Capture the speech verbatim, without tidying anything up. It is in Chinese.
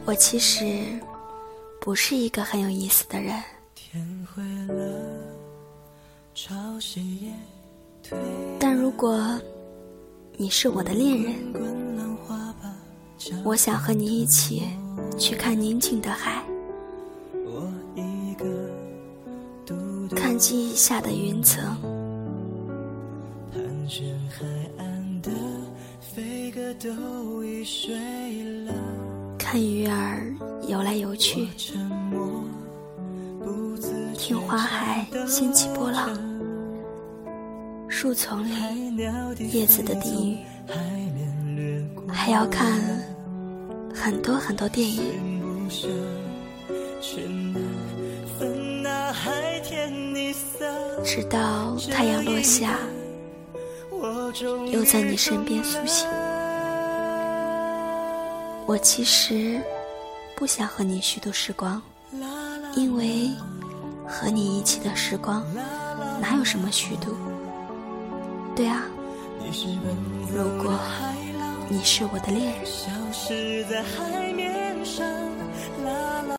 我其实不是一个很有意思的人。 天灰了，潮汐也退了， 但如果你是我的恋人， 滚浪花吧， 我想和你一起去看宁静的海， 我一个独独看记忆下的云层， 盘旋海岸的飞鸽都已睡了， 看鱼儿游来游去， 沉默不自觉听花海掀起波浪，树丛里叶子的低语，还要看很多很多电影，直到太阳落下，又在你身边苏醒。我其实不想和你虚度时光，因为和你一起的时光哪有什么虚度？对啊，如果你是我的恋人， 消失在海面上。